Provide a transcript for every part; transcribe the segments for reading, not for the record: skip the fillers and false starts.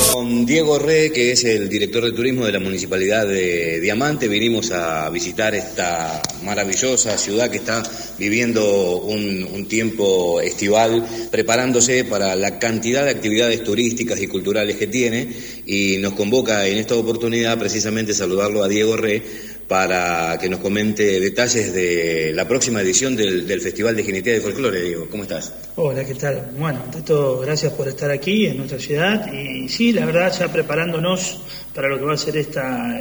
Con Diego Re, que es el director de turismo de la Municipalidad de Diamante, vinimos a visitar esta maravillosa ciudad que está viviendo un tiempo estival, preparándose para la cantidad de actividades turísticas y culturales que tiene, y nos convoca en esta oportunidad precisamente saludarlo a Diego Re para que nos comente detalles de la próxima edición del Festival de Jineteada y Folclore. Diego, ¿cómo estás? Hola, ¿qué tal? Bueno, ante todo, gracias por estar aquí en nuestra ciudad, y sí, la verdad, ya preparándonos para lo que va a ser esta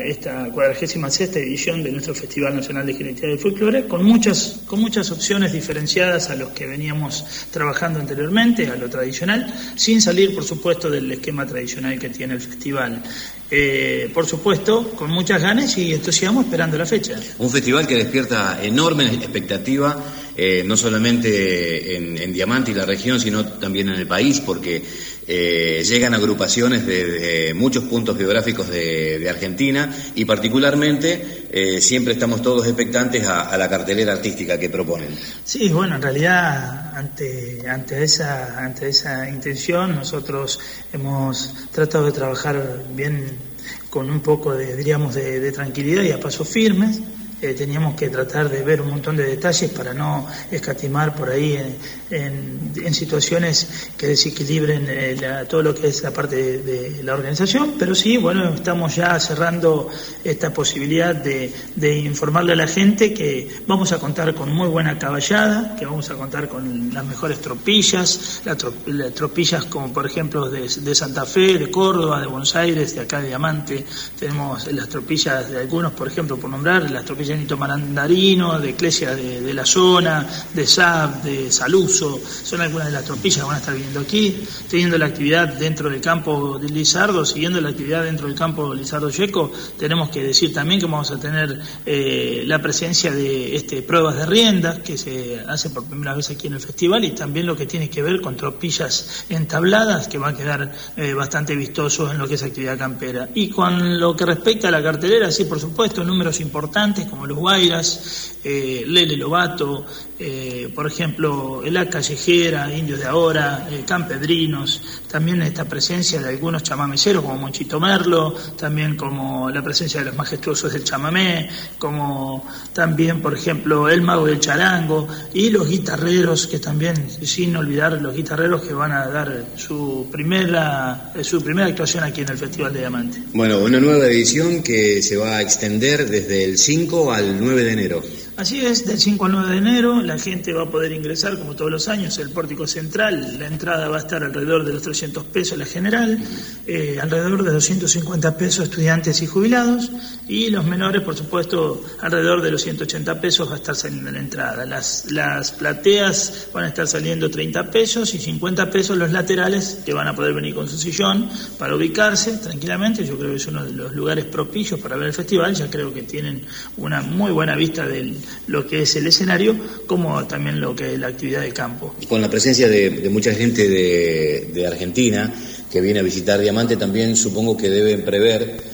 46ª edición de nuestro Festival Nacional de Jineteada y Folclore, con muchas opciones diferenciadas a los que veníamos trabajando anteriormente, a lo tradicional, sin salir, por supuesto, del esquema tradicional que tiene el festival. Por supuesto, con muchas ganas y entusiasmo esperando la fecha. Un festival que despierta enorme expectativa, no solamente en Diamante y la región, sino también en el país, porque llegan agrupaciones de muchos puntos geográficos de Argentina, y particularmente siempre estamos todos expectantes a la cartelera artística que proponen. Sí, bueno, en realidad ante esa intención nosotros hemos tratado de trabajar bien, con un poco de tranquilidad y a pasos firmes. Teníamos que tratar de ver un montón de detalles para no escatimar por ahí en situaciones que desequilibren todo lo que es la parte de la organización, pero sí, bueno, estamos ya cerrando esta posibilidad de informarle a la gente que vamos a contar con muy buena caballada, que vamos a contar con las mejores tropillas, las tropillas como por ejemplo de Santa Fe, de Córdoba, de Buenos Aires, de acá de Diamante. Tenemos las tropillas de algunos, por ejemplo, por nombrar, las tropillas de Nito Marandarino, de Eclesia de la zona, de SAP, de Saluso, son algunas de las tropillas que van a estar viniendo aquí, teniendo la actividad dentro del campo de Lizardo, siguiendo la actividad dentro del campo Lizardo Yeco. Tenemos que decir también que vamos a tener la presencia de pruebas de riendas, que se hace por primera vez aquí en el festival, y también lo que tiene que ver con tropillas entabladas, que va a quedar bastante vistoso en lo que es actividad campera. Y con lo que respecta a la cartelera, sí, por supuesto, números importantes como los Guairas, Lele Lobato, por ejemplo, el A Callejera, Indios de Ahora, Campedrinos, también esta presencia de algunos chamameceros como Monchito Merlo, también como la presencia de los majestuosos del chamamé, como también, por ejemplo, el Mago del Charango, y los guitarreros, que también, sin olvidar los guitarreros que van a dar su primera actuación aquí en el Festival de Diamante. Bueno, una nueva edición que se va a extender desde el 5 al 9 de enero. Así es, del 5 al 9 de enero la gente va a poder ingresar como todos los años el pórtico central. La entrada va a estar alrededor de los 300 pesos la general, alrededor de 250 pesos estudiantes y jubilados, y los menores, por supuesto, alrededor de los 180 pesos va a estar saliendo la entrada. Las plateas van a estar saliendo 30 pesos y 50 pesos los laterales, que van a poder venir con su sillón para ubicarse tranquilamente. Yo creo que es uno de los lugares propicios para ver el festival. Ya creo que tienen una muy buena vista de lo que es el escenario, como también lo que es la actividad de campo. Con la presencia de mucha gente de Argentina que viene a visitar Diamante, también supongo que deben prever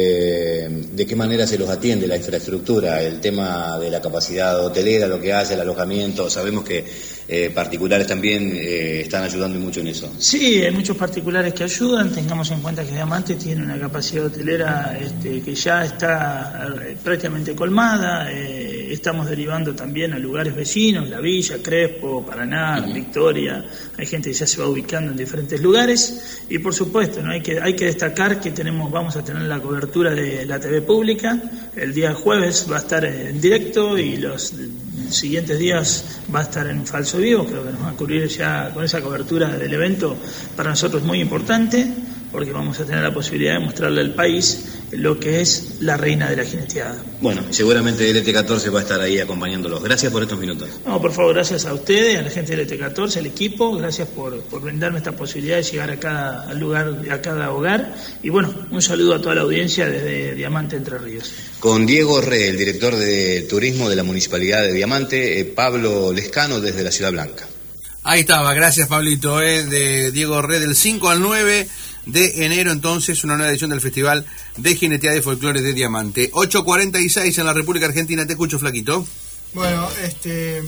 de qué manera se los atiende la infraestructura, el tema de la capacidad hotelera, lo que hace, el alojamiento. Sabemos que particulares también están ayudando mucho en eso. Sí, hay muchos particulares que ayudan. Tengamos en cuenta que Diamante tiene una capacidad hotelera que ya está prácticamente colmada. Estamos derivando también a lugares vecinos, La Villa, Crespo, Paraná, Victoria. Hay gente que ya se va ubicando en diferentes lugares, y por supuesto, ¿no? hay que destacar que vamos a tener la cobertura de la TV pública. El día jueves va a estar en directo, y los siguientes días va a estar en falso vivo. Creo que nos va a cubrir ya con esa cobertura del evento. Para nosotros es muy importante, porque vamos a tener la posibilidad de mostrarle al país lo que es la reina de la jineteada. Bueno, seguramente el ET14 va a estar ahí acompañándolos. Gracias por estos minutos. No, por favor, gracias a ustedes, a la gente del ET14, al equipo. Gracias por brindarme esta posibilidad de llegar a cada lugar, a cada hogar. Y bueno, un saludo a toda la audiencia desde Diamante, Entre Ríos. Con Diego Re, el director de turismo de la Municipalidad de Diamante, Pablo Lescano desde la Ciudad Blanca. Ahí estaba, gracias Pablito, de Diego Re, del 5 al 9 de enero, entonces, una nueva edición del Festival de Jineteada y Folclore de Diamante. 8:46 en la República Argentina. Te escucho, Flaquito. Bueno,